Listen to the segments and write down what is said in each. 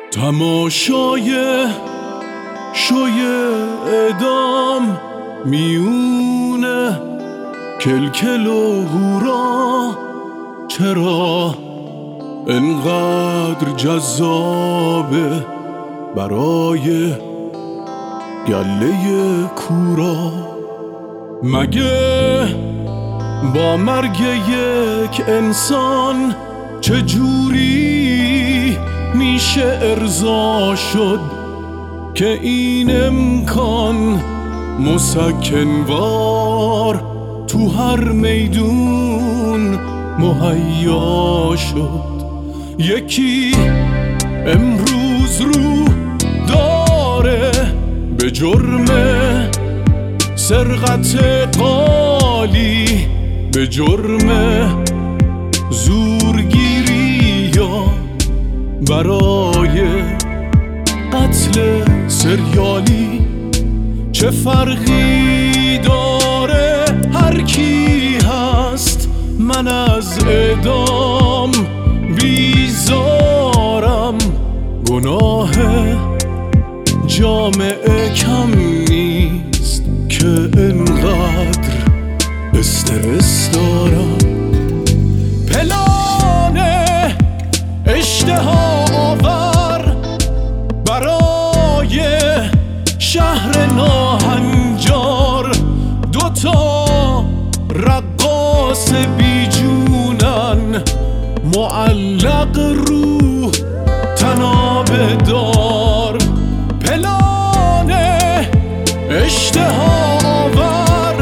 تماشای شوی اعدام میونه کلکل و هورا چرا انقدر جذابه برای گله کورا؟ مگه با مرگ یک انسان چجوری میشه ارضا شد که این امکان مسکنوار تو هر میدون مهیا شد؟ یکی امروز رو داره به جرم سرقت قالی، به جرم زورگیری یا برای قتل سریالی. چه فرقی داره هر کی هست؟ من از اعدام بیزارم. گناه جامعه کم نیست که انقدر استرس دارم. پلان اشتها آور برای شهر ناهنجار، دوتا رقاص بیجونن معلق رو تنابه دار. پلان اشتها آور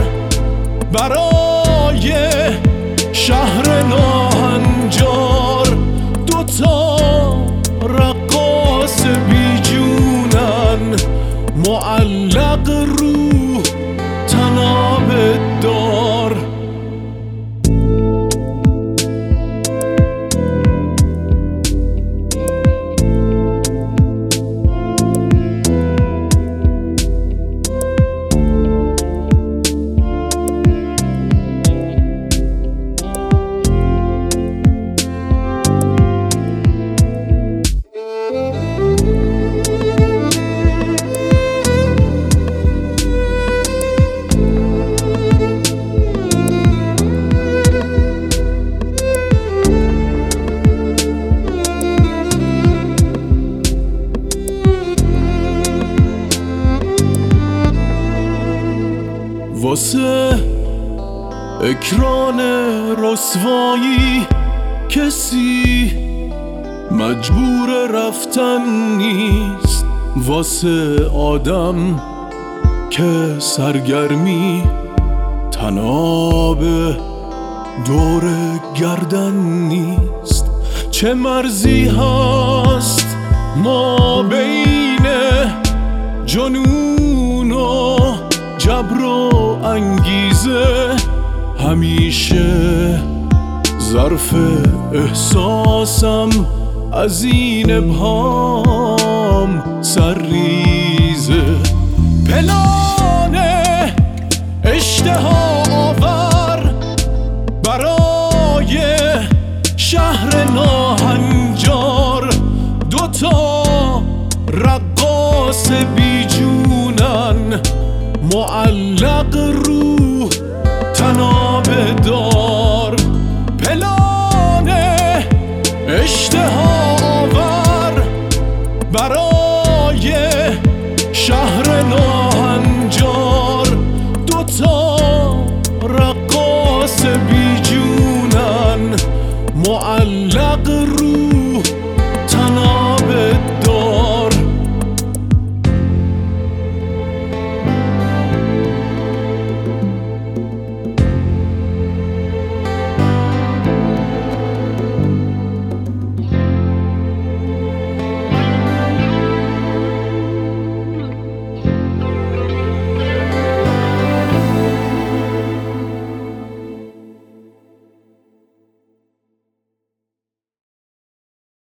برای شهر ناهنجار، دوتا رقاص بیجونن معلق رو تنابه دار. واسه اکران رسوایی کسی مجبور رفتن نیست. واسه آدم که سرگرمی تناب دور گردن نیست. چه مرزی هست ما بین جنون و جبر و انگیزه؟ همیشه ظرف احساسم از این ابهام سرریزه.